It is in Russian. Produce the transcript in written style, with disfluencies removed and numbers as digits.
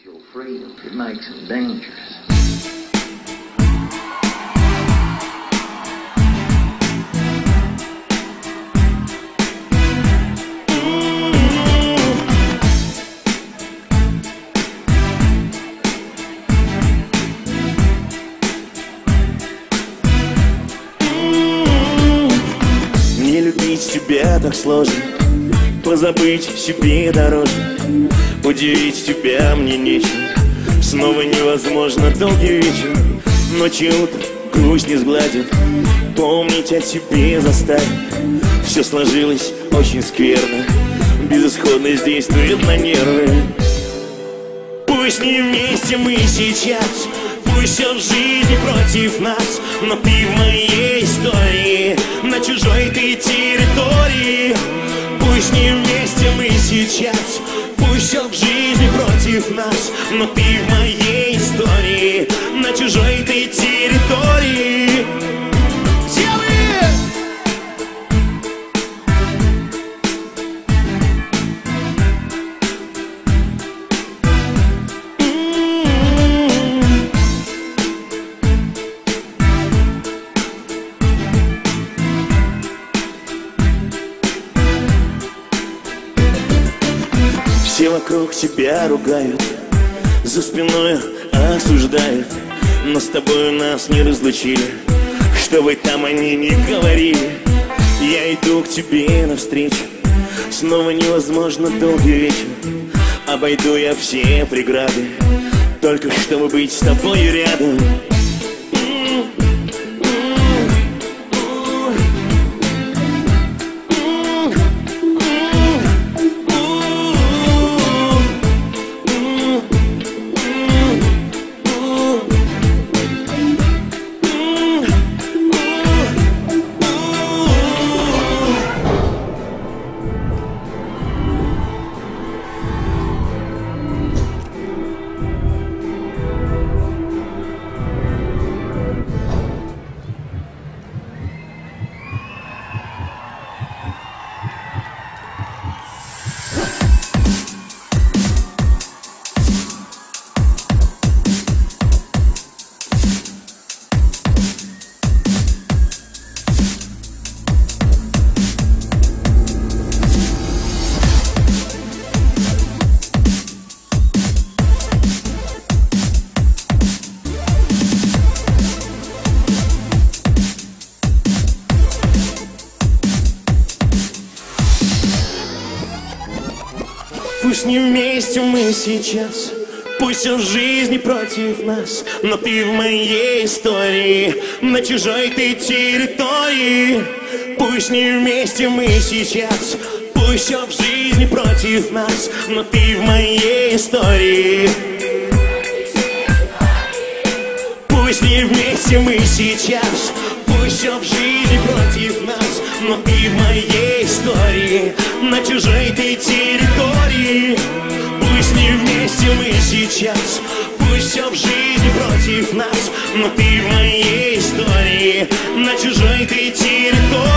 Your freedom, it makes them dangerous. Не любить себя так сложно, позабыть себе дороже. Удивить тебя мне нечем, снова невозможно долгий вечер. Ночью утро грусть не сгладит, помнить о тебе заставит. Все сложилось очень скверно, безысходность действует на нервы. Пусть не вместе мы сейчас, пусть все в жизни против нас, но ты в моей истории, на чужой ты территории. Пусть не вместе мы сейчас, пусть все в жизни против нас, но ты в моей истории, на чужой ты территории. Все вокруг тебя ругают, за спиной осуждают, но с тобой нас не разлучили, что бы там они ни говорили. Я иду к тебе навстречу, снова невозможно долгий вечер. Обойду я все преграды, только чтобы быть с тобой рядом. Пусть не вместе мы сейчас, пусть все в жизни против нас, но ты в моей истории, на чужой ты территории. Пусть не вместе мы сейчас, пусть все в жизни против нас, но ты в моей истории. Пусть не вместе мы сейчас, пусть все в жизни против нас, но ты в моей истории, на чужой ты территории. Пусть не вместе мы сейчас, пусть все в жизни против нас, но ты в моей истории, на чужой ты территории.